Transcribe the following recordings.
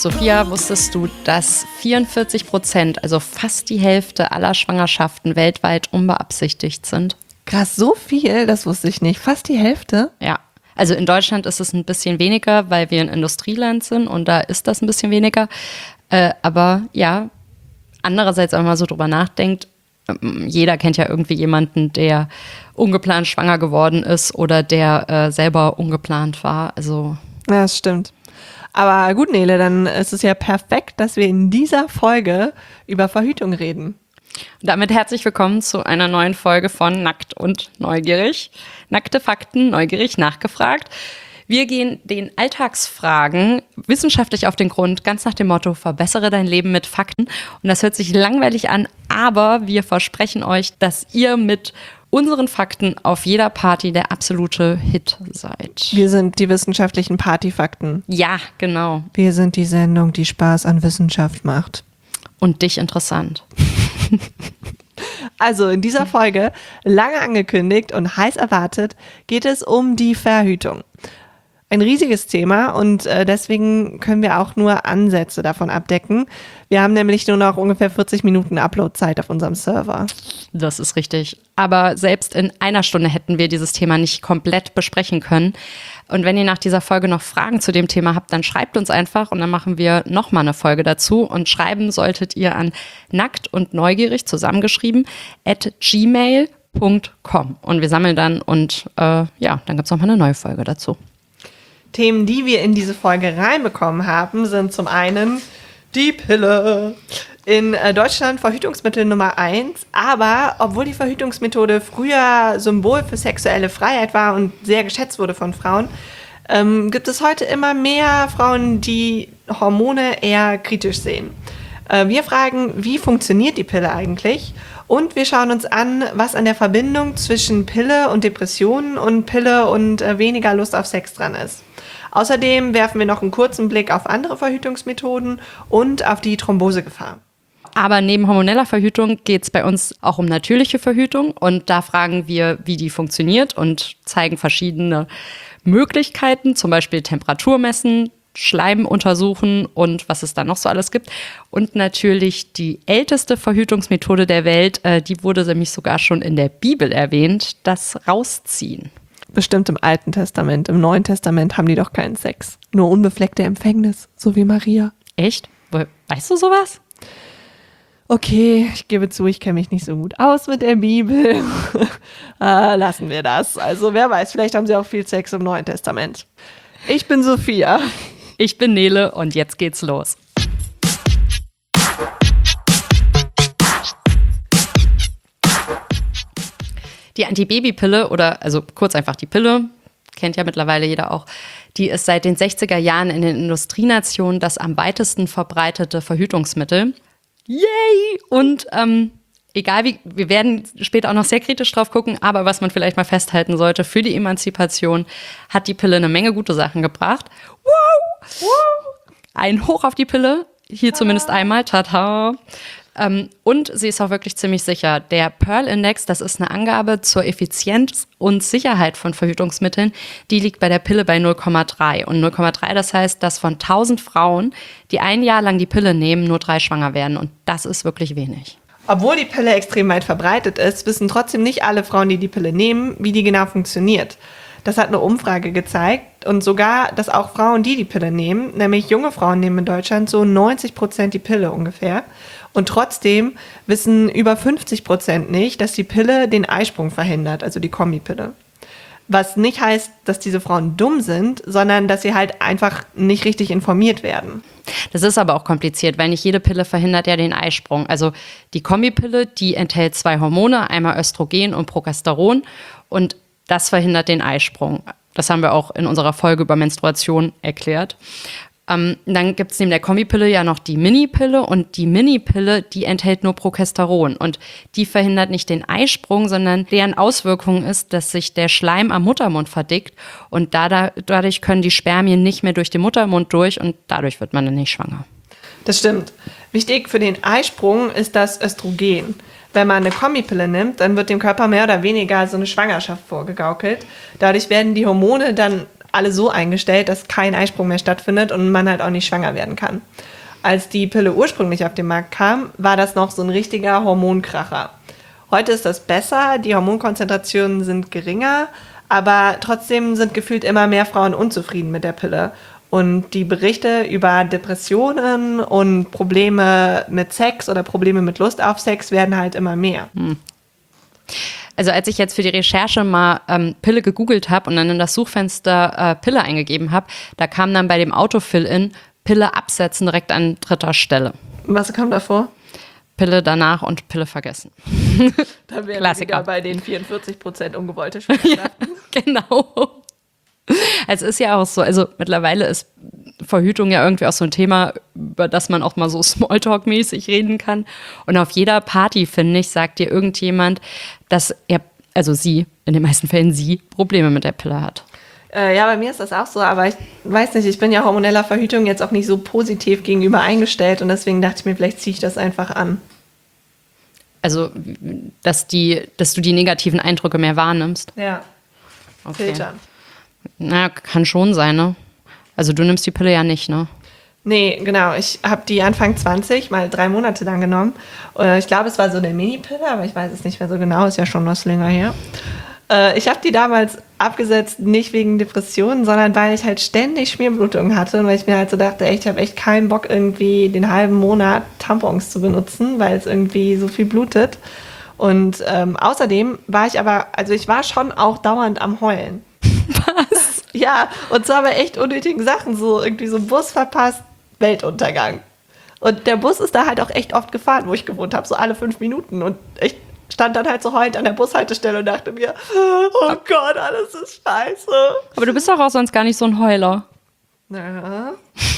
Sophia, wusstest du, dass 44%, also fast die Hälfte aller Schwangerschaften weltweit unbeabsichtigt sind? Krass, so viel? Das wusste ich nicht. Fast die Hälfte? Ja, also in Deutschland ist es ein bisschen weniger, weil wir ein Industrieland sind und da ist das ein bisschen weniger. Aber ja, andererseits, wenn man so drüber nachdenkt, jeder kennt ja irgendwie jemanden, der ungeplant schwanger geworden ist oder der selber ungeplant war. Also Ja, das stimmt. Aber gut, Nele, dann ist es ja perfekt, dass wir in dieser Folge über Verhütung reden. Und damit herzlich willkommen zu einer neuen Folge von Nackt und Neugierig. Nackte Fakten, neugierig nachgefragt. Wir gehen den Alltagsfragen wissenschaftlich auf den Grund, ganz nach dem Motto, verbessere dein Leben mit Fakten. Und das hört sich langweilig an, aber wir versprechen euch, dass ihr mit unseren Fakten auf jeder Party der absolute Hit seid. Wir sind die wissenschaftlichen Partyfakten. Ja, genau. Wir sind die Sendung, die Spaß an Wissenschaft macht. Und dich interessant. Also in dieser Folge, lange angekündigt und heiß erwartet, geht es um die Verhütung. Ein riesiges Thema und deswegen können wir auch nur Ansätze davon abdecken. Wir haben nämlich nur noch ungefähr 40 Minuten Uploadzeit auf unserem Server. Das ist richtig. Aber selbst in einer Stunde hätten wir dieses Thema nicht komplett besprechen können. Und wenn ihr nach dieser Folge noch Fragen zu dem Thema habt, dann schreibt uns einfach und dann machen wir nochmal eine Folge dazu. Und schreiben solltet ihr an nackt und neugierig zusammengeschrieben @gmail.com. Und wir sammeln dann und dann gibt es nochmal eine neue Folge dazu. Themen, die wir in diese Folge reinbekommen haben, sind zum einen die Pille. In Deutschland Verhütungsmittel Nummer 1. Aber obwohl die Verhütungsmethode früher Symbol für sexuelle Freiheit war und sehr geschätzt wurde von Frauen, gibt es heute immer mehr Frauen, die Hormone eher kritisch sehen. Wir fragen, wie funktioniert die Pille eigentlich? Und wir schauen uns an, was an der Verbindung zwischen Pille und Depressionen und Pille und weniger Lust auf Sex dran ist. Außerdem werfen wir noch einen kurzen Blick auf andere Verhütungsmethoden und auf die Thrombosegefahr. Aber neben hormoneller Verhütung geht es bei uns auch um natürliche Verhütung. Und da fragen wir, wie die funktioniert und zeigen verschiedene Möglichkeiten, zum Beispiel Temperatur messen, Schleim untersuchen und was es da noch so alles gibt. Und natürlich die älteste Verhütungsmethode der Welt, die wurde nämlich sogar schon in der Bibel erwähnt, das Rausziehen. Bestimmt im Alten Testament. Im Neuen Testament haben die doch keinen Sex. Nur unbefleckte Empfängnis, so wie Maria. Echt? Weißt du sowas? Okay, ich gebe zu, ich kenne mich nicht so gut aus mit der Bibel. Lassen wir das. Also wer weiß, vielleicht haben sie auch viel Sex im Neuen Testament. Ich bin Sophia. Ich bin Nele und jetzt geht's los. Die Antibabypille oder also kurz einfach die Pille, kennt ja mittlerweile jeder auch, die ist seit den 60er Jahren in den Industrienationen das am weitesten verbreitete Verhütungsmittel. Yay! Und egal wie, wir werden später auch noch sehr kritisch drauf gucken, aber was man vielleicht mal festhalten sollte, für die Emanzipation hat die Pille eine Menge gute Sachen gebracht. Wow! Wow! Ein Hoch auf die Pille, hier zumindest einmal, tata. Und sie ist auch wirklich ziemlich sicher. Der Pearl-Index, das ist eine Angabe zur Effizienz und Sicherheit von Verhütungsmitteln, die liegt bei der Pille bei 0,3. Und 0,3, das heißt, dass von 1000 Frauen, die ein Jahr lang die Pille nehmen, nur 3 schwanger werden. Und das ist wirklich wenig. Obwohl die Pille extrem weit verbreitet ist, wissen trotzdem nicht alle Frauen, die die Pille nehmen, wie die genau funktioniert. Das hat eine Umfrage gezeigt und sogar, dass auch Frauen, die die Pille nehmen, nämlich junge Frauen nehmen in Deutschland so 90% die Pille ungefähr. Und trotzdem wissen über 50% nicht, dass die Pille den Eisprung verhindert, also die Kombipille. Was nicht heißt, dass diese Frauen dumm sind, sondern dass sie halt einfach nicht richtig informiert werden. Das ist aber auch kompliziert, weil nicht jede Pille verhindert ja den Eisprung. Also die Kombipille, die enthält 2 Hormone, einmal Östrogen und Progesteron und das verhindert den Eisprung. Das haben wir auch in unserer Folge über Menstruation erklärt. Dann gibt es neben der Kombipille ja noch die Minipille und die Minipille, die enthält nur Progesteron und die verhindert nicht den Eisprung, sondern deren Auswirkung ist, dass sich der Schleim am Muttermund verdickt und dadurch können die Spermien nicht mehr durch den Muttermund durch und dadurch wird man dann nicht schwanger. Das stimmt. Wichtig für den Eisprung ist das Östrogen. Wenn man eine Kombipille nimmt, dann wird dem Körper mehr oder weniger so eine Schwangerschaft vorgegaukelt. Dadurch werden die Hormone dann alle so eingestellt, dass kein Eisprung mehr stattfindet und man halt auch nicht schwanger werden kann. Als die Pille ursprünglich auf den Markt kam, war das noch so ein richtiger Hormonkracher. Heute ist das besser, die Hormonkonzentrationen sind geringer, aber trotzdem sind gefühlt immer mehr Frauen unzufrieden mit der Pille. Und die Berichte über Depressionen und Probleme mit Sex oder Probleme mit Lust auf Sex werden halt immer mehr. Also als ich jetzt für die Recherche mal Pille gegoogelt habe und dann in das Suchfenster Pille eingegeben habe, da kam dann bei dem Autofill-In Pille absetzen direkt an 3. Stelle. Was kam da vor? Pille danach und Pille vergessen. Dann wären Klassiker. wir wieder bei den 44% ungewollte Schwangerschaften. Ja, genau. Also ist ja auch so, also mittlerweile ist Verhütung ja irgendwie auch so ein Thema, über das man auch mal so Smalltalk-mäßig reden kann. Und auf jeder Party, finde ich, sagt dir irgendjemand, dass er, also sie, in den meisten Fällen sie, Probleme mit der Pille hat. Ja, bei mir ist das auch so, aber ich weiß nicht, ich bin ja hormoneller Verhütung jetzt auch nicht so positiv gegenüber eingestellt und deswegen dachte ich mir, vielleicht ziehe ich das einfach an. Also, dass du die negativen Eindrücke mehr wahrnimmst. Ja, Okay. filtern. Na, kann schon sein, ne? Also du nimmst die Pille ja nicht, ne? Nee, genau. Ich habe die Anfang 20 mal 3 Monate lang genommen. Ich glaube, es war so eine Mini-Pille, aber ich weiß es nicht mehr so genau. Ist ja schon was länger her. Ich habe die damals abgesetzt, nicht wegen Depressionen, sondern weil ich halt ständig Schmierblutungen hatte und weil ich mir halt so dachte, echt, ich habe echt keinen Bock, irgendwie den halben Monat Tampons zu benutzen, weil es irgendwie so viel blutet. Und außerdem war ich ich war schon auch dauernd am Heulen. Was? Ja, und zwar bei echt unnötigen Sachen, so irgendwie so Bus verpasst, Weltuntergang. Und der Bus ist da halt auch echt oft gefahren, wo ich gewohnt habe, so alle 5 Minuten. Und ich stand dann halt so heulend an der Bushaltestelle und dachte mir, oh Gott, alles ist scheiße. Aber du bist doch auch sonst gar nicht so ein Heuler. Ja.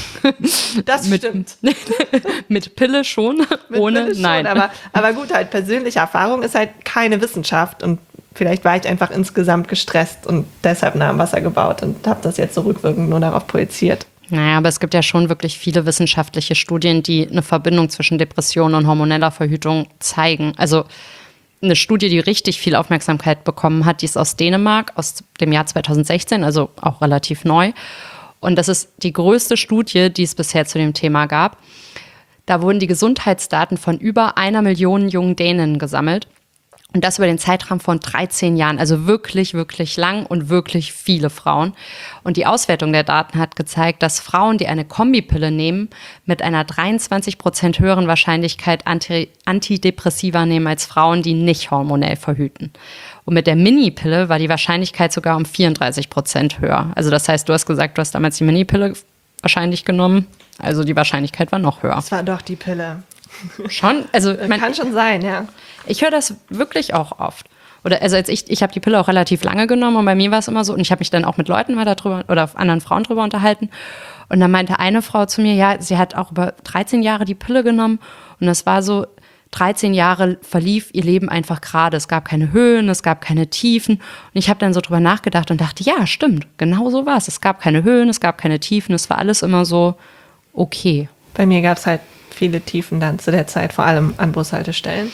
Das stimmt. Mit Pille schon, Mit ohne Pille schon, nein. Aber gut, halt persönliche Erfahrung ist halt keine Wissenschaft und vielleicht war ich einfach insgesamt gestresst und deshalb nah am Wasser gebaut und habe das jetzt so rückwirkend nur darauf projiziert. Naja, aber es gibt ja schon wirklich viele wissenschaftliche Studien, die eine Verbindung zwischen Depression und hormoneller Verhütung zeigen. Also eine Studie, die richtig viel Aufmerksamkeit bekommen hat, die ist aus Dänemark, aus dem Jahr 2016, also auch relativ neu. Und das ist die größte Studie, die es bisher zu dem Thema gab. Da wurden die Gesundheitsdaten von über 1 Million jungen Dänen gesammelt. Und das über den Zeitraum von 13 Jahren. Also wirklich, wirklich lang und wirklich viele Frauen. Und die Auswertung der Daten hat gezeigt, dass Frauen, die eine Kombipille nehmen, mit einer 23% höheren Wahrscheinlichkeit Antidepressiva nehmen als Frauen, die nicht hormonell verhüten. Und mit der Mini-Pille war die Wahrscheinlichkeit sogar um 34% höher. Also das heißt, du hast gesagt, du hast damals die Mini-Pille wahrscheinlich genommen. Also die Wahrscheinlichkeit war noch höher. Das war doch die Pille. Schon? Also Kann schon sein, ja. ich höre das wirklich auch oft. Oder also ich habe die Pille auch relativ lange genommen und bei mir war es immer so, und ich habe mich dann auch mit Leuten mal darüber oder anderen Frauen drüber unterhalten. Und dann meinte eine Frau zu mir, ja, sie hat auch über 13 Jahre die Pille genommen und das war so, 13 Jahre verlief ihr Leben einfach gerade. Es gab keine Höhen, es gab keine Tiefen. Und ich habe dann so drüber nachgedacht und dachte, ja, stimmt, genau so war es. Es gab keine Höhen, es gab keine Tiefen, es war alles immer so okay. Bei mir gab es halt viele Tiefen dann zu der Zeit, vor allem an Bushaltestellen.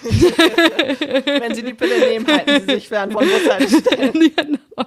Wenn Sie die Pille nehmen, halten Sie sich fern von Bushaltestellen. Genau.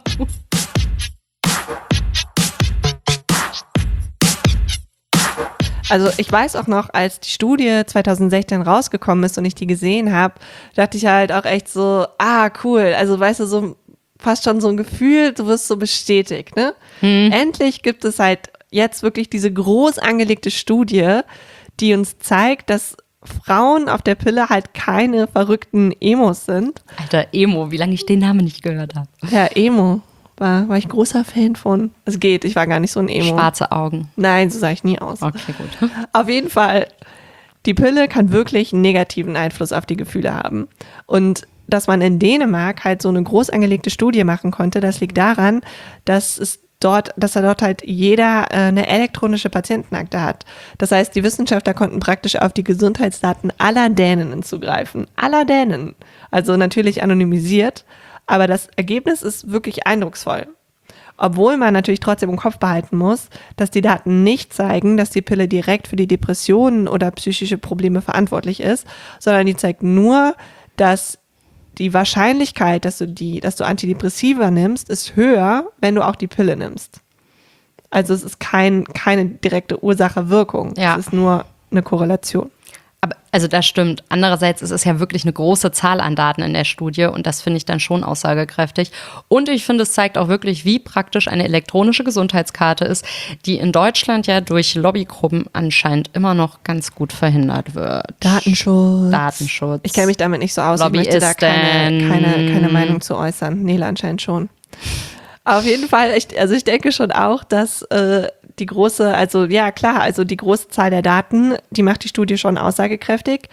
Also ich weiß auch noch, als die Studie 2016 rausgekommen ist und ich die gesehen habe, dachte ich halt auch echt so, cool. Also weißt du, so fast schon so ein Gefühl, du wirst so bestätigt, ne? Endlich gibt es halt jetzt wirklich diese groß angelegte Studie, die uns zeigt, dass Frauen auf der Pille halt keine verrückten Emos sind. Alter, Emo, wie lange ich den Namen nicht gehört habe. Ja, Emo. War ich großer Fan von. Es geht, ich war gar nicht so ein Emo. Schwarze Augen. Nein, so sah ich nie aus. Okay, gut. Auf jeden Fall, die Pille kann wirklich einen negativen Einfluss auf die Gefühle haben. Und dass man in Dänemark halt so eine groß angelegte Studie machen konnte, das liegt daran, dass dort halt jeder eine elektronische Patientenakte hat. Das heißt, die Wissenschaftler konnten praktisch auf die Gesundheitsdaten aller Dänen zugreifen. Aller Dänen. Also natürlich anonymisiert. Aber das Ergebnis ist wirklich eindrucksvoll. Obwohl man natürlich trotzdem im Kopf behalten muss, dass die Daten nicht zeigen, dass die Pille direkt für die Depressionen oder psychische Probleme verantwortlich ist, sondern die zeigt nur, dass die Wahrscheinlichkeit, dass du Antidepressiva nimmst, ist höher, wenn du auch die Pille nimmst. Also es ist keine direkte Ursache-Wirkung. Ja. Es ist nur eine Korrelation. Aber, also das stimmt. Andererseits ist es ja wirklich eine große Zahl an Daten in der Studie und das finde ich dann schon aussagekräftig. Und ich finde, es zeigt auch wirklich, wie praktisch eine elektronische Gesundheitskarte ist, die in Deutschland ja durch Lobbygruppen anscheinend immer noch ganz gut verhindert wird. Datenschutz. Ich kenne mich damit nicht so aus. Ich möchte da keine Meinung zu äußern. Nele anscheinend schon. Auf jeden Fall, ich denke schon auch, dass die große Zahl der Daten, die macht die Studie schon aussagekräftig.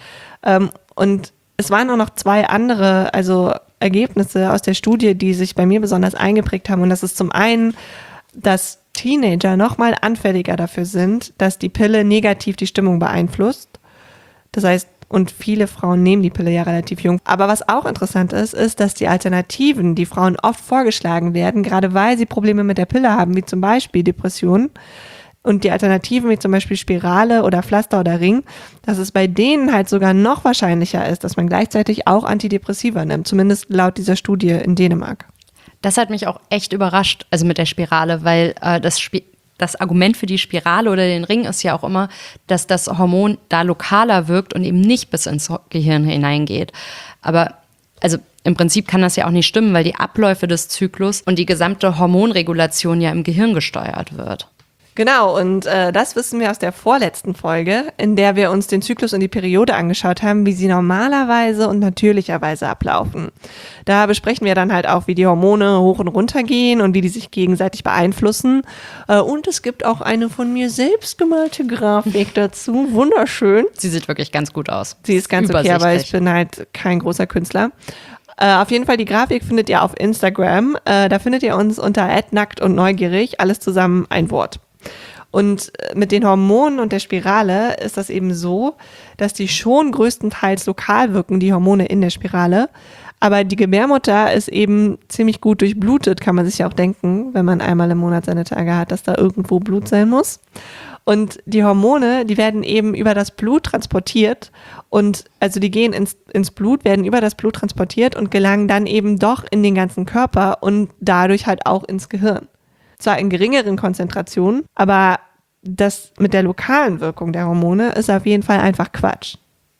Und es waren auch noch 2 andere, Ergebnisse aus der Studie, die sich bei mir besonders eingeprägt haben. Und das ist zum einen, dass Teenager noch mal anfälliger dafür sind, dass die Pille negativ die Stimmung beeinflusst. Das heißt, und viele Frauen nehmen die Pille ja relativ jung. Aber was auch interessant ist, dass die Alternativen, die Frauen oft vorgeschlagen werden, gerade weil sie Probleme mit der Pille haben, wie zum Beispiel Depressionen, und die Alternativen wie zum Beispiel Spirale oder Pflaster oder Ring, dass es bei denen halt sogar noch wahrscheinlicher ist, dass man gleichzeitig auch Antidepressiva nimmt, zumindest laut dieser Studie in Dänemark. Das hat mich auch echt überrascht, also mit der Spirale, weil das Argument für die Spirale oder den Ring ist ja auch immer, dass das Hormon da lokaler wirkt und eben nicht bis ins Gehirn hineingeht. Aber also im Prinzip kann das ja auch nicht stimmen, weil die Abläufe des Zyklus und die gesamte Hormonregulation ja im Gehirn gesteuert wird. Genau, und das wissen wir aus der vorletzten Folge, in der wir uns den Zyklus und die Periode angeschaut haben, wie sie normalerweise und natürlicherweise ablaufen. Da besprechen wir dann halt auch, wie die Hormone hoch und runter gehen und wie die sich gegenseitig beeinflussen. Und es gibt auch eine von mir selbst gemalte Grafik dazu. Wunderschön. Sie sieht wirklich ganz gut aus. Sie ist ganz okay, aber ich bin halt kein großer Künstler. Auf jeden Fall, die Grafik findet ihr auf Instagram. Da findet ihr uns unter @nackt und neugierig, alles zusammen ein Wort. Und mit den Hormonen und der Spirale ist das eben so, dass die schon größtenteils lokal wirken, die Hormone in der Spirale. Aber die Gebärmutter ist eben ziemlich gut durchblutet, kann man sich ja auch denken, wenn man einmal im Monat seine Tage hat, dass da irgendwo Blut sein muss. Und die Hormone, die werden eben über das Blut transportiert und also die gehen ins Blut, werden über das Blut transportiert und gelangen dann eben doch in den ganzen Körper und dadurch halt auch ins Gehirn. Zwar in geringeren Konzentrationen, aber das mit der lokalen Wirkung der Hormone ist auf jeden Fall einfach Quatsch.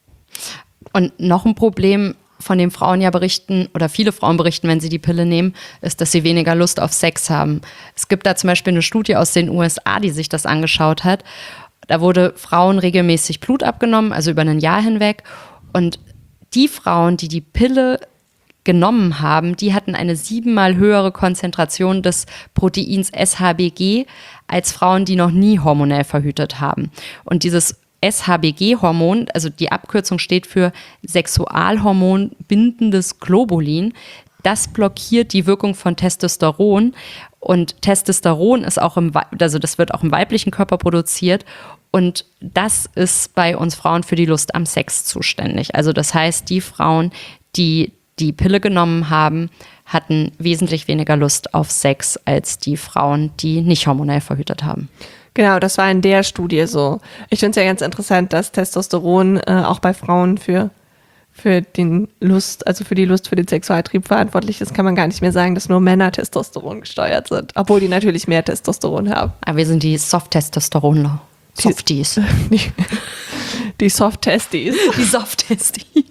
Und noch ein Problem, von dem Frauen ja berichten oder viele Frauen berichten, wenn sie die Pille nehmen, ist, dass sie weniger Lust auf Sex haben. Es gibt da zum Beispiel eine Studie aus den USA, die sich das angeschaut hat. Da wurde Frauen regelmäßig Blut abgenommen, also über ein Jahr hinweg. Und die Frauen, die die Pille genommen haben, die hatten eine 7-mal höhere Konzentration des Proteins SHBG als Frauen, die noch nie hormonell verhütet haben. Und dieses SHBG-Hormon, also die Abkürzung steht für Sexualhormon bindendes Globulin, das blockiert die Wirkung von Testosteron. Und Testosteron ist auch das wird auch im weiblichen Körper produziert. Und das ist bei uns Frauen für die Lust am Sex zuständig. Also das heißt, die Frauen, die die Pille genommen haben, hatten wesentlich weniger Lust auf Sex als die Frauen, die nicht hormonell verhütet haben. Genau, das war in der Studie so. Ich finde es ja ganz interessant, dass Testosteron auch bei Frauen für die Lust für den Sexualtrieb verantwortlich ist. Kann man gar nicht mehr sagen, dass nur Männer Testosteron gesteuert sind, obwohl die natürlich mehr Testosteron haben. Aber wir sind die Soft-Testosteronler. Softies. Die Soft-Testies. Die Soft-Testies.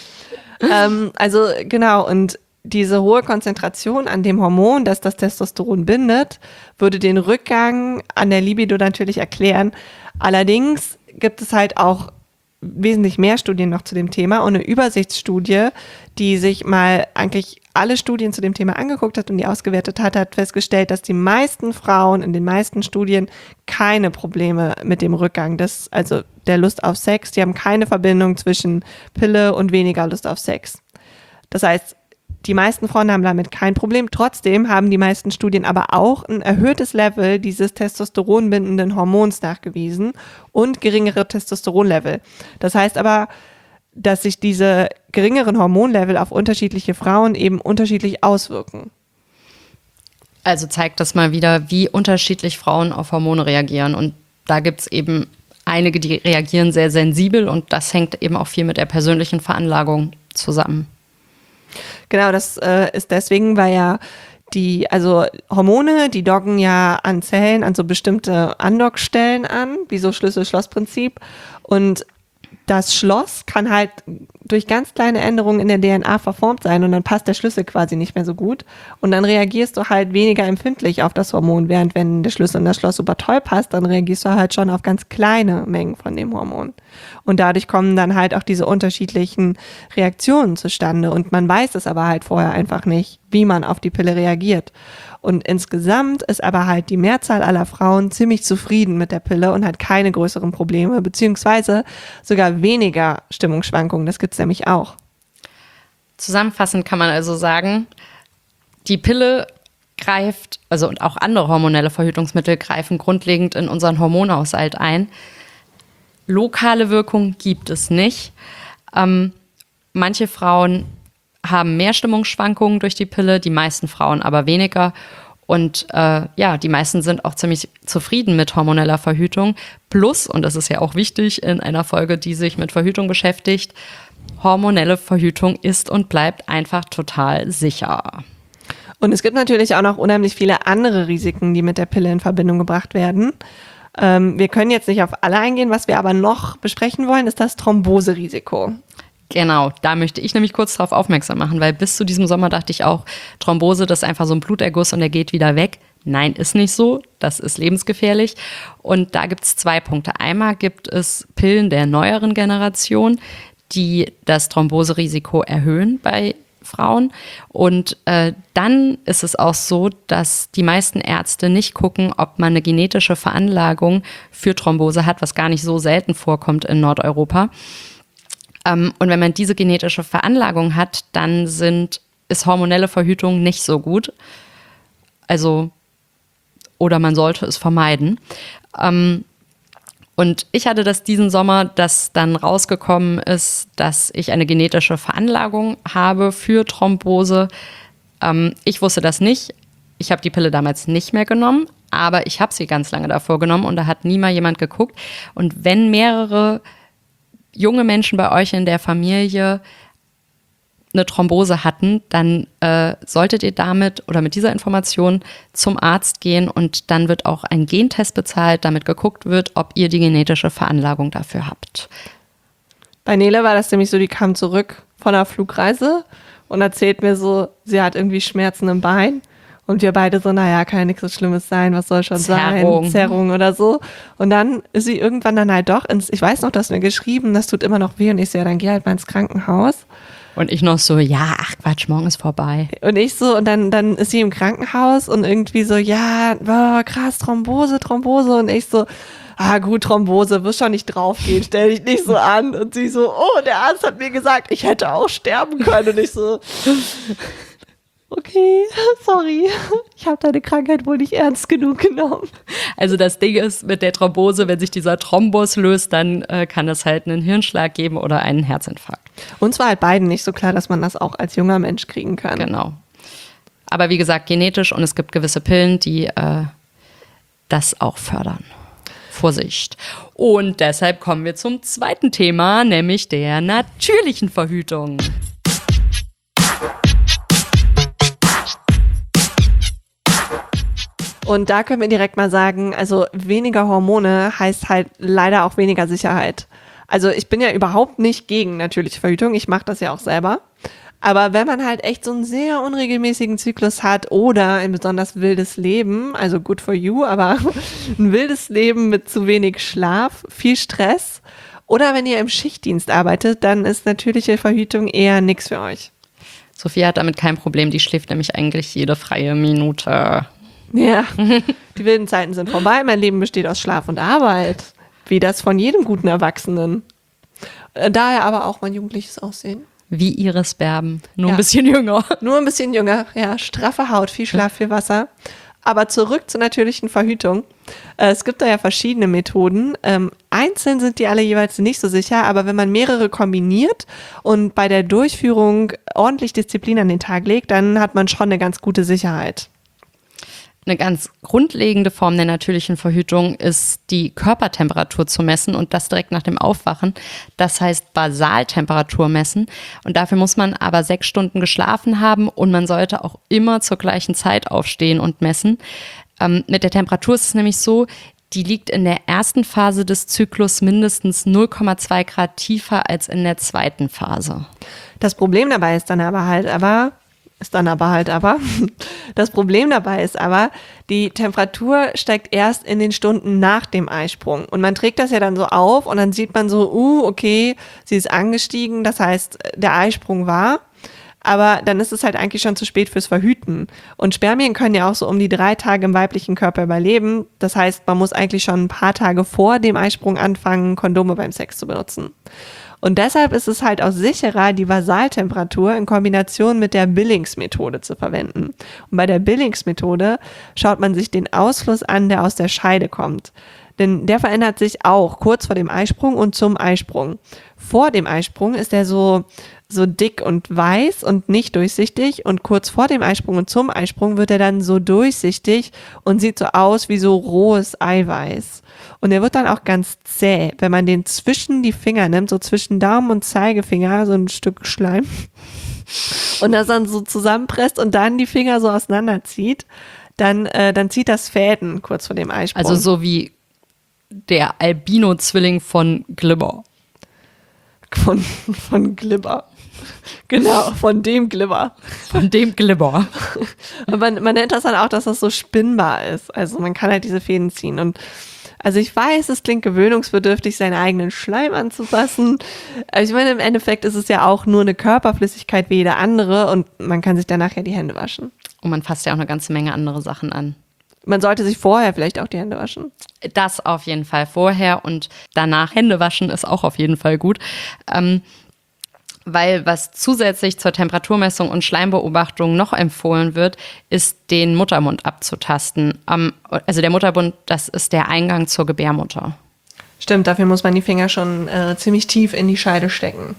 Also genau, und diese hohe Konzentration an dem Hormon, das das Testosteron bindet, würde den Rückgang an der Libido natürlich erklären. Allerdings gibt es halt auch wesentlich mehr Studien noch zu dem Thema und eine Übersichtsstudie, die sich mal eigentlich alle Studien zu dem Thema angeguckt hat und die ausgewertet hat, hat festgestellt, dass die meisten Frauen in den meisten Studien keine Probleme mit dem Rückgang der Lust auf Sex, die haben keine Verbindung zwischen Pille und weniger Lust auf Sex. Das heißt, die meisten Frauen haben damit kein Problem. Trotzdem haben die meisten Studien aber auch ein erhöhtes Level dieses testosteronbindenden Hormons nachgewiesen und geringere Testosteronlevel. Das heißt aber, dass sich diese geringeren Hormonlevel auf unterschiedliche Frauen eben unterschiedlich auswirken. Also zeigt das mal wieder, wie unterschiedlich Frauen auf Hormone reagieren. Und da gibt es eben einige, die reagieren sehr sensibel und das hängt eben auch viel mit der persönlichen Veranlagung zusammen. Genau, das ist deswegen, weil ja also Hormone, die docken ja an Zellen, an so bestimmte Andockstellen an, wie so Schlüssel-Schloss-Prinzip. Und das Schloss kann halt durch ganz kleine Änderungen in der DNA verformt sein und dann passt der Schlüssel quasi nicht mehr so gut. Und dann reagierst du halt weniger empfindlich auf das Hormon, während wenn der Schlüssel in das Schloss super toll passt, dann reagierst du halt schon auf ganz kleine Mengen von dem Hormon. Und dadurch kommen dann halt auch diese unterschiedlichen Reaktionen zustande. Und man weiß es aber halt vorher einfach nicht, wie man auf die Pille reagiert. Und insgesamt ist aber halt die Mehrzahl aller Frauen ziemlich zufrieden mit der Pille und hat keine größeren Probleme, beziehungsweise sogar weniger Stimmungsschwankungen. Das gibt's nämlich auch. Zusammenfassend kann man also sagen, die Pille greift, also und auch andere hormonelle Verhütungsmittel greifen grundlegend in unseren Hormonhaushalt ein. Lokale Wirkung gibt es nicht. Manche Frauen haben mehr Stimmungsschwankungen durch die Pille, die meisten Frauen aber weniger. Und die meisten sind auch ziemlich zufrieden mit hormoneller Verhütung. Plus, und das ist ja auch wichtig in einer Folge, die sich mit Verhütung beschäftigt, hormonelle Verhütung ist und bleibt einfach total sicher. Und es gibt natürlich auch noch unheimlich viele andere Risiken, die mit der Pille in Verbindung gebracht werden. Wir können jetzt nicht auf alle eingehen. Was wir aber noch besprechen wollen, ist das Thromboserisiko. Genau, da möchte ich nämlich kurz darauf aufmerksam machen, weil bis zu diesem Sommer dachte ich auch, Thrombose, das ist einfach so ein Bluterguss und der geht wieder weg. Nein, ist nicht so. Das ist lebensgefährlich. Und da gibt es 2 Punkte. Einmal gibt es Pillen der neueren Generation, die das Thromboserisiko erhöhen bei Frauen. Und dann ist es auch so, dass die meisten Ärzte nicht gucken, ob man eine genetische Veranlagung für Thrombose hat, was gar nicht so selten vorkommt in Nordeuropa. Und wenn man diese genetische Veranlagung hat, dann ist hormonelle Verhütung nicht so gut. Also, oder man sollte es vermeiden. Und ich hatte das diesen Sommer, dass dann rausgekommen ist, dass ich eine genetische Veranlagung habe für Thrombose. Ich wusste das nicht. Ich habe die Pille damals nicht mehr genommen, aber ich habe sie ganz lange davor genommen und da hat nie mal jemand geguckt. Und wenn mehrere junge Menschen bei euch in der Familie eine Thrombose hatten, dann solltet ihr damit oder mit dieser Information zum Arzt gehen und dann wird auch ein Gentest bezahlt, damit geguckt wird, ob ihr die genetische Veranlagung dafür habt. Bei Nele war das nämlich so, die kam zurück von einer Flugreise und erzählt mir so, sie hat irgendwie Schmerzen im Bein. Und wir beide so, naja, kann ja nichts so Schlimmes sein, was soll schon sein, Zerrung oder so. Und dann ist sie irgendwann dann halt doch ich weiß noch, dass mir geschrieben, das tut immer noch weh. Und ich so, ja, dann geh halt mal ins Krankenhaus. Und ich noch so, ja, ach Quatsch, morgen ist vorbei. Und ich so, und dann ist sie im Krankenhaus und irgendwie so, ja, boah, krass, Thrombose. Und ich so, gut, Thrombose, wirst schon nicht draufgehen, stell dich nicht so an. Und sie so, oh, der Arzt hat mir gesagt, ich hätte auch sterben können. Und ich so, okay, sorry, ich habe deine Krankheit wohl nicht ernst genug genommen. Also das Ding ist, mit der Thrombose, wenn sich dieser Thrombus löst, dann kann es halt einen Hirnschlag geben oder einen Herzinfarkt. Uns war halt beiden nicht so klar, dass man das auch als junger Mensch kriegen kann. Genau. Aber wie gesagt, genetisch und es gibt gewisse Pillen, die das auch fördern. Vorsicht. Und deshalb kommen wir zum zweiten Thema, nämlich der natürlichen Verhütung. Und da können wir direkt mal sagen, also weniger Hormone heißt halt leider auch weniger Sicherheit. Also ich bin ja überhaupt nicht gegen natürliche Verhütung, ich mache das ja auch selber. Aber wenn man halt echt so einen sehr unregelmäßigen Zyklus hat oder ein besonders wildes Leben, also good for you, aber ein wildes Leben mit zu wenig Schlaf, viel Stress oder wenn ihr im Schichtdienst arbeitet, dann ist natürliche Verhütung eher nichts für euch. Sophia hat damit kein Problem, die schläft nämlich eigentlich jede freie Minute. Ja, die wilden Zeiten sind vorbei. Mein Leben besteht aus Schlaf und Arbeit. Wie das von jedem guten Erwachsenen. Daher aber auch mein jugendliches Aussehen. Wie Iris Berben, nur Ja. ein bisschen jünger. Nur ein bisschen jünger, ja. Straffe Haut, viel Schlaf, viel Wasser. Aber zurück zur natürlichen Verhütung. Es gibt da ja verschiedene Methoden. Einzeln sind die alle jeweils nicht so sicher, aber wenn man mehrere kombiniert und bei der Durchführung ordentlich Disziplin an den Tag legt, dann hat man schon eine ganz gute Sicherheit. Eine ganz grundlegende Form der natürlichen Verhütung ist, die Körpertemperatur zu messen und das direkt nach dem Aufwachen. Das heißt Basaltemperatur messen. Und dafür muss man aber 6 Stunden geschlafen haben und man sollte auch immer zur gleichen Zeit aufstehen und messen. Mit der Temperatur ist es nämlich so, die liegt in der ersten Phase des Zyklus mindestens 0,2 Grad tiefer als in der zweiten Phase. Das Problem dabei ist dann aber, das Problem dabei ist aber, die Temperatur steigt erst in den Stunden nach dem Eisprung. Und man trägt das ja dann so auf und dann sieht man so, okay, sie ist angestiegen, das heißt, der Eisprung war. Aber dann ist es halt eigentlich schon zu spät fürs Verhüten. Und Spermien können ja auch so um die 3 Tage im weiblichen Körper überleben. Das heißt, man muss eigentlich schon ein paar Tage vor dem Eisprung anfangen, Kondome beim Sex zu benutzen. Und deshalb ist es halt auch sicherer, die Basaltemperatur in Kombination mit der Billings-Methode zu verwenden. Und bei der Billings-Methode schaut man sich den Ausfluss an, der aus der Scheide kommt. Denn der verändert sich auch kurz vor dem Eisprung und zum Eisprung. Vor dem Eisprung ist er so dick und weiß und nicht durchsichtig und kurz vor dem Eisprung und zum Eisprung wird er dann so durchsichtig und sieht so aus wie so rohes Eiweiß. Und er wird dann auch ganz zäh, wenn man den zwischen die Finger nimmt, so zwischen Daumen und Zeigefinger, so ein Stück Schleim und das dann so zusammenpresst und dann die Finger so auseinanderzieht, dann zieht das Fäden kurz vor dem Eisprung. Also so wie der Albino-Zwilling von Glibber. Von Glibber. Genau, von dem Glibber. Von dem Glibber. Und man nennt das dann auch, dass das so spinnbar ist. Also man kann halt diese Fäden ziehen. Und also ich weiß, es klingt gewöhnungsbedürftig, seinen eigenen Schleim anzufassen. Aber ich meine, im Endeffekt ist es ja auch nur eine Körperflüssigkeit wie jede andere und man kann sich danach ja die Hände waschen. Und man fasst ja auch eine ganze Menge andere Sachen an. Man sollte sich vorher vielleicht auch die Hände waschen. Das auf jeden Fall vorher und danach Hände waschen ist auch auf jeden Fall gut. Weil was zusätzlich zur Temperaturmessung und Schleimbeobachtung noch empfohlen wird, ist den Muttermund abzutasten. Also der Muttermund, das ist der Eingang zur Gebärmutter. Stimmt, dafür muss man die Finger schon ziemlich tief in die Scheide stecken.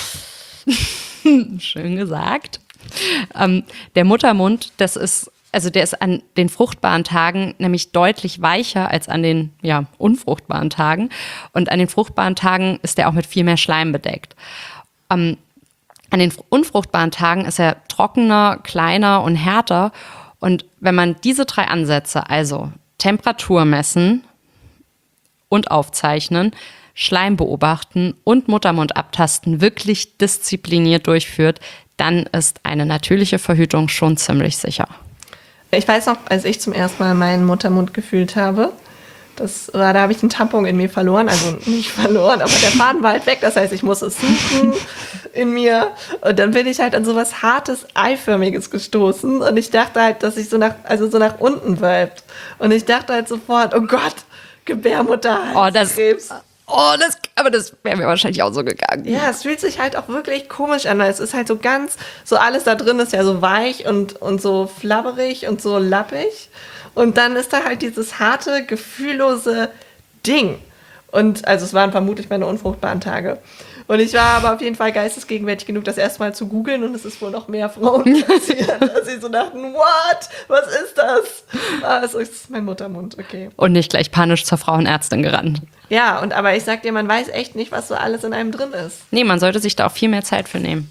Schön gesagt. Der Muttermund, der ist an den fruchtbaren Tagen nämlich deutlich weicher als an den unfruchtbaren Tagen. Und an den fruchtbaren Tagen ist er auch mit viel mehr Schleim bedeckt. An den unfruchtbaren Tagen ist er trockener, kleiner und härter. Und wenn man diese 3 Ansätze, also Temperatur messen und aufzeichnen, Schleim beobachten und Muttermund abtasten, wirklich diszipliniert durchführt, dann ist eine natürliche Verhütung schon ziemlich sicher. Ich weiß noch, als ich zum ersten Mal meinen Muttermund gefühlt habe, da habe ich einen Tampon in mir verloren, also nicht verloren, aber der Faden war halt weg, das heißt, ich muss es suchen in mir und dann bin ich halt an so was Hartes, Eiförmiges gestoßen und ich dachte halt, dass ich so nach unten wölbt und ich dachte halt sofort, oh Gott, Gebärmutterhalskrebs. Aber das wäre mir wahrscheinlich auch so gegangen. Ja, es fühlt sich halt auch wirklich komisch an. Es ist halt so ganz, so alles da drin ist ja so weich und so flabberig und so lappig. Und dann ist da halt dieses harte, gefühllose Ding. Und also es waren vermutlich meine unfruchtbaren Tage. Und ich war aber auf jeden Fall geistesgegenwärtig genug, das erstmal zu googeln und es ist wohl noch mehr Frauen passiert, dass sie so dachten, what? Was ist das? Es ist mein Muttermund, okay. Und nicht gleich panisch zur Frauenärztin gerannt. Ja, aber ich sag dir, man weiß echt nicht, was so alles in einem drin ist. Nee, man sollte sich da auch viel mehr Zeit für nehmen.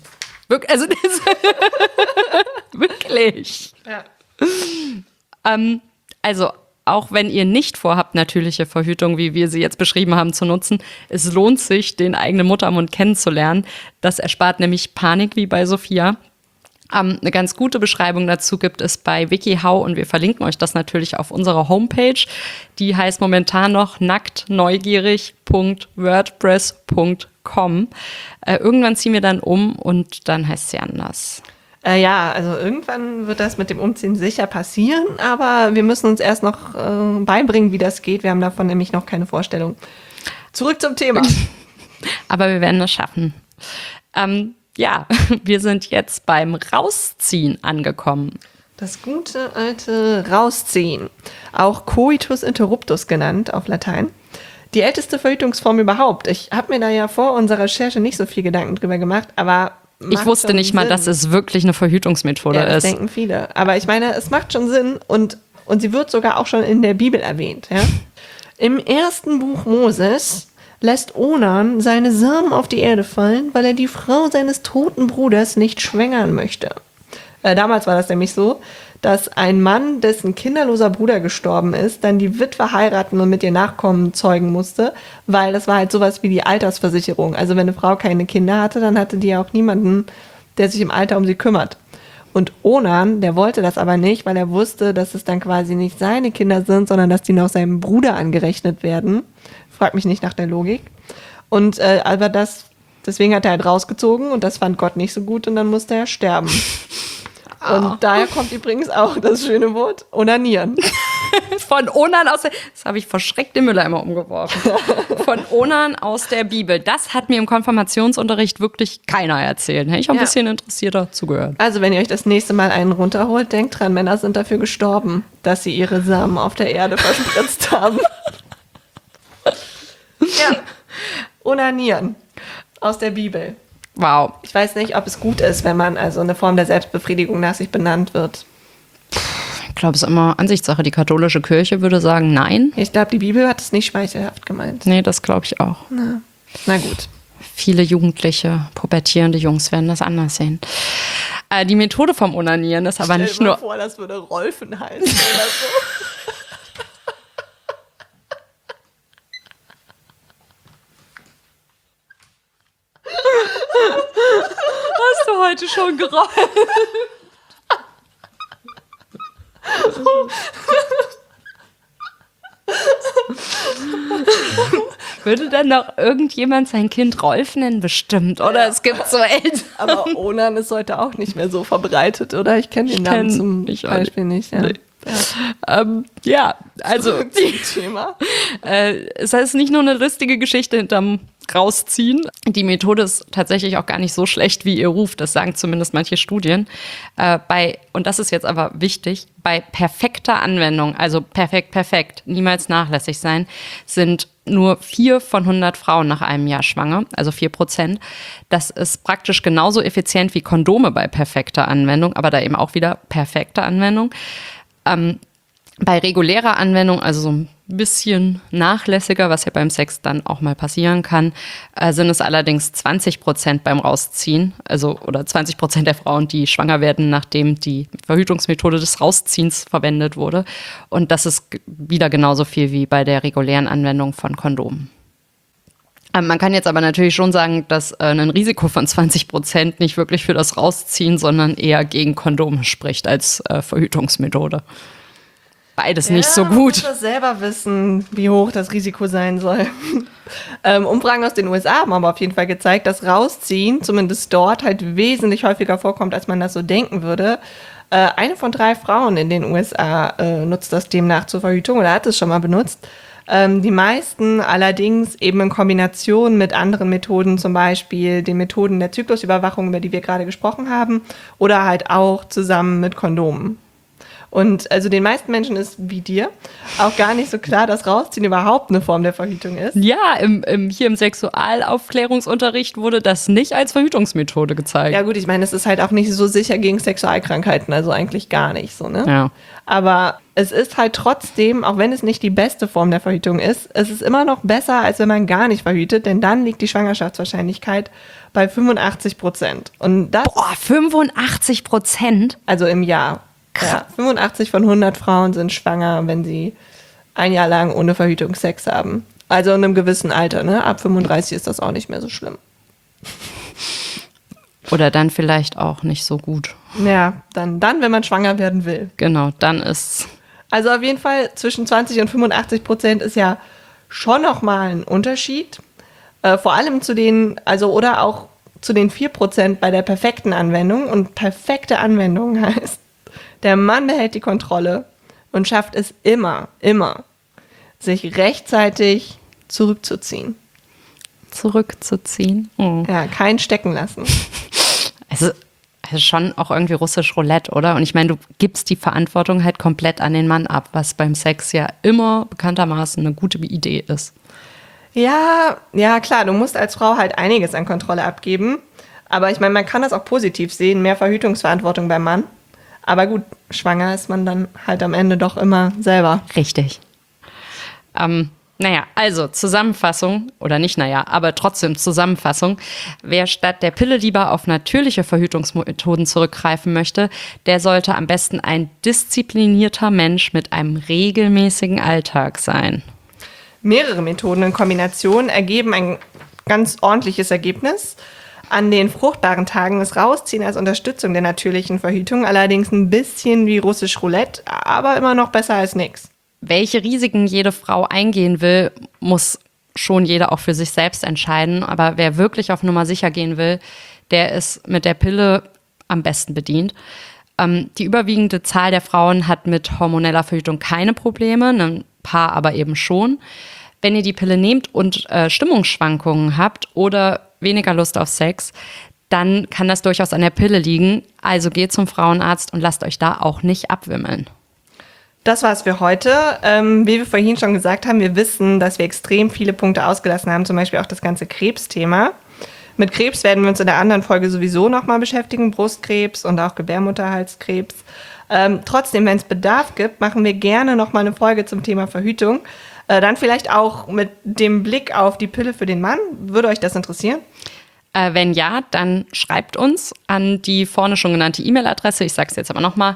Wirklich. Ja. Also auch wenn ihr nicht vorhabt, natürliche Verhütung, wie wir sie jetzt beschrieben haben, zu nutzen, es lohnt sich, den eigenen Muttermund kennenzulernen. Das erspart nämlich Panik, wie bei Sophia. Eine ganz gute Beschreibung dazu gibt es bei WikiHow und wir verlinken euch das natürlich auf unserer Homepage. Die heißt momentan noch nacktneugierig.wordpress.com. Irgendwann ziehen wir dann um und dann heißt sie anders. Ja, also irgendwann wird das mit dem Umziehen sicher passieren, aber wir müssen uns erst noch beibringen, wie das geht. Wir haben davon nämlich noch keine Vorstellung. Zurück zum Thema. Aber wir werden es schaffen. Ja, wir sind jetzt beim Rausziehen angekommen. Das gute alte Rausziehen, auch Coitus interruptus genannt auf Latein. Die älteste Verhütungsform überhaupt. Ich habe mir da ja vor unserer Recherche nicht so viel Gedanken drüber gemacht, aber ich wusste nicht mal, dass es wirklich eine Verhütungsmethode ist. Das denken viele. Aber ich meine, es macht schon Sinn und Und sie wird sogar auch schon in der Bibel erwähnt. Ja? Im ersten Buch Moses lässt Onan seine Samen auf die Erde fallen, weil er die Frau seines toten Bruders nicht schwängern möchte. Damals war das nämlich so, dass ein Mann, dessen kinderloser Bruder gestorben ist, dann die Witwe heiraten und mit ihr Nachkommen zeugen musste, weil das war halt sowas wie die Altersversicherung. Also wenn eine Frau keine Kinder hatte, dann hatte die auch niemanden, der sich im Alter um sie kümmert. Und Onan, der wollte das aber nicht, weil er wusste, dass es dann quasi nicht seine Kinder sind, sondern dass die noch seinem Bruder angerechnet werden. Frag mich nicht nach der Logik. Und aber deswegen hat er halt rausgezogen und das fand Gott nicht so gut und dann musste er sterben. Und daher kommt übrigens auch das schöne Wort onanieren. Von Onan das habe ich verschreckt den Mülleimer umgeworfen. Von Onan aus der Bibel. Das hat mir im Konfirmationsunterricht wirklich keiner erzählt. Hätte ich auch ein bisschen interessierter zugehört. Also wenn ihr euch das nächste Mal einen runterholt, denkt dran, Männer sind dafür gestorben, dass sie ihre Samen auf der Erde verspritzt haben. Ja, onanieren aus der Bibel. Wow. Ich weiß nicht, ob es gut ist, wenn man also eine Form der Selbstbefriedigung nach sich benannt wird. Ich glaube, es ist immer Ansichtssache. Die katholische Kirche würde sagen, nein. Ich glaube, die Bibel hat es nicht schmeichelhaft gemeint. Nee, das glaube ich auch. Na gut. Viele jugendliche, pubertierende Jungs werden das anders sehen. Die Methode vom Onanieren ist aber nicht nur... Stell dir mal vor, das würde Rolfen heißen oder so. Hast du heute schon gerollt? Würde dann noch irgendjemand sein Kind Rolf nennen? Bestimmt, oder? Es gibt so Eltern. Aber Onan ist heute auch nicht mehr so verbreitet, oder? Ich kenne den Namen zum Beispiel nicht. Ja. Nee. Ja, also Thema. Es heißt nicht nur eine lustige Geschichte hinterm Rausziehen. Die Methode ist tatsächlich auch gar nicht so schlecht, wie ihr ruft. Das sagen zumindest manche Studien. Und das ist jetzt aber wichtig, bei perfekter Anwendung, also perfekt, niemals nachlässig sein, sind nur 4 von 100 Frauen nach einem Jahr schwanger, also 4%. Das ist praktisch genauso effizient wie Kondome bei perfekter Anwendung, aber da eben auch wieder perfekte Anwendung. Bei regulärer Anwendung, also so ein bisschen nachlässiger, was ja beim Sex dann auch mal passieren kann, sind es allerdings 20% beim Rausziehen, also oder 20% der Frauen, die schwanger werden, nachdem die Verhütungsmethode des Rausziehens verwendet wurde. Und das ist wieder genauso viel wie bei der regulären Anwendung von Kondomen. Man kann jetzt aber natürlich schon sagen, dass ein Risiko von 20% nicht wirklich für das Rausziehen, sondern eher gegen Kondome spricht als Verhütungsmethode. Beides nicht so gut. Ich muss selber wissen, wie hoch das Risiko sein soll. Umfragen aus den USA haben aber auf jeden Fall gezeigt, dass Rausziehen, zumindest dort, halt wesentlich häufiger vorkommt, als man das so denken würde. 1 von 3 Frauen in den USA nutzt das demnach zur Verhütung oder hat es schon mal benutzt. Die meisten allerdings eben in Kombination mit anderen Methoden, zum Beispiel den Methoden der Zyklusüberwachung, über die wir gerade gesprochen haben, oder halt auch zusammen mit Kondomen. Und also den meisten Menschen ist, wie dir, auch gar nicht so klar, dass Rausziehen überhaupt eine Form der Verhütung ist. Ja, hier im Sexualaufklärungsunterricht wurde das nicht als Verhütungsmethode gezeigt. Ja gut, ich meine, es ist halt auch nicht so sicher gegen Sexualkrankheiten, also eigentlich gar nicht so, ne? Ja. Aber es ist halt trotzdem, auch wenn es nicht die beste Form der Verhütung ist, es ist immer noch besser, als wenn man gar nicht verhütet, denn dann liegt die Schwangerschaftswahrscheinlichkeit bei 85%. Und das, 85%? also im Jahr. Ja, 85 von 100 Frauen sind schwanger, wenn sie ein Jahr lang ohne Verhütung Sex haben. Also in einem gewissen Alter, ne? Ab 35 ist das auch nicht mehr so schlimm. Oder dann vielleicht auch nicht so gut. Ja, dann wenn man schwanger werden will. Genau, dann ist... Also auf jeden Fall zwischen 20 und 85% ist ja schon nochmal ein Unterschied. Vor allem zu den, also oder auch zu den 4% bei der perfekten Anwendung. Und perfekte Anwendung heißt, der Mann behält die Kontrolle und schafft es immer, sich rechtzeitig zurückzuziehen. Zurückzuziehen? Oh. Ja, kein Stecken lassen. Also schon auch irgendwie russisch Roulette, oder? Und ich meine, du gibst die Verantwortung halt komplett an den Mann ab, was beim Sex ja immer bekanntermaßen eine gute Idee ist. Ja, klar, du musst als Frau halt einiges an Kontrolle abgeben. Aber ich meine, man kann das auch positiv sehen, mehr Verhütungsverantwortung beim Mann. Aber gut, schwanger ist man dann halt am Ende doch immer selber. Richtig. Also Zusammenfassung, oder nicht aber trotzdem Zusammenfassung. Wer statt der Pille lieber auf natürliche Verhütungsmethoden zurückgreifen möchte, der sollte am besten ein disziplinierter Mensch mit einem regelmäßigen Alltag sein. Mehrere Methoden in Kombination ergeben ein ganz ordentliches Ergebnis. An den fruchtbaren Tagen ist Rausziehen als Unterstützung der natürlichen Verhütung allerdings ein bisschen wie russisch Roulette, aber immer noch besser als nix. Welche Risiken jede Frau eingehen will, muss schon jeder auch für sich selbst entscheiden. Aber wer wirklich auf Nummer sicher gehen will, der ist mit der Pille am besten bedient. Die überwiegende Zahl der Frauen hat mit hormoneller Verhütung keine Probleme, ein paar aber eben schon. Wenn ihr die Pille nehmt und Stimmungsschwankungen habt oder weniger Lust auf Sex, dann kann das durchaus an der Pille liegen. Also geht zum Frauenarzt und lasst euch da auch nicht abwimmeln. Das war's für heute. Wie wir vorhin schon gesagt haben, wir wissen, dass wir extrem viele Punkte ausgelassen haben, zum Beispiel auch das ganze Krebsthema. Mit Krebs werden wir uns in der anderen Folge sowieso nochmal beschäftigen, Brustkrebs und auch Gebärmutterhalskrebs. Trotzdem, wenn es Bedarf gibt, machen wir gerne nochmal eine Folge zum Thema Verhütung. Dann vielleicht auch mit dem Blick auf die Pille für den Mann. Würde euch das interessieren? Wenn ja, dann schreibt uns an die vorne schon genannte E-Mail-Adresse, ich sage es jetzt aber nochmal,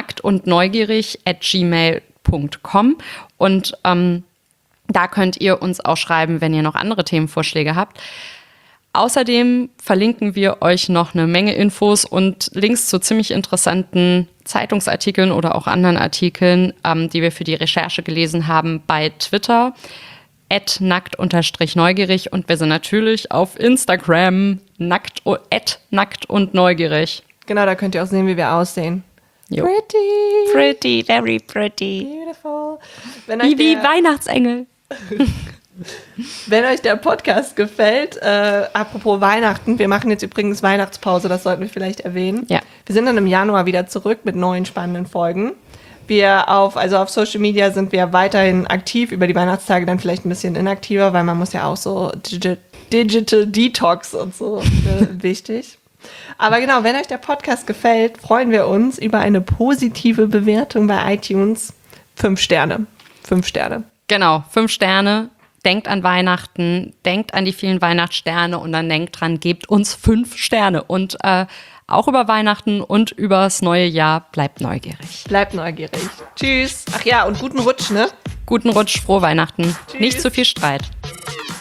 nacktundneugierig@gmail.com und da könnt ihr uns auch schreiben, wenn ihr noch andere Themenvorschläge habt. Außerdem verlinken wir euch noch eine Menge Infos und Links zu ziemlich interessanten Zeitungsartikeln oder auch anderen Artikeln, die wir für die Recherche gelesen haben, bei Twitter @nackt_neugierig und wir sind natürlich auf Instagram @nackt und neugierig. Genau, da könnt ihr auch sehen, wie wir aussehen. Jo. Pretty, very pretty. beautiful. Wie Weihnachtsengel. Wenn euch der Podcast gefällt, apropos Weihnachten, wir machen jetzt übrigens Weihnachtspause, das sollten wir vielleicht erwähnen. Ja. Wir sind dann im Januar wieder zurück mit neuen spannenden Folgen. Auf Social Media sind wir weiterhin aktiv, über die Weihnachtstage dann vielleicht ein bisschen inaktiver, weil man muss ja auch so Digital Detox und so wichtig. Aber genau, wenn euch der Podcast gefällt, freuen wir uns über eine positive Bewertung bei iTunes. 5 Sterne. 5 Sterne. Genau, 5 Sterne. Denkt an Weihnachten, denkt an die vielen Weihnachtssterne und dann denkt dran, gebt uns 5 Sterne. Und auch über Weihnachten und übers neue Jahr, bleibt neugierig. Bleibt neugierig. Tschüss. Ach ja, und guten Rutsch, ne? Guten Rutsch, frohe Weihnachten. Tschüss. Nicht zu viel Streit.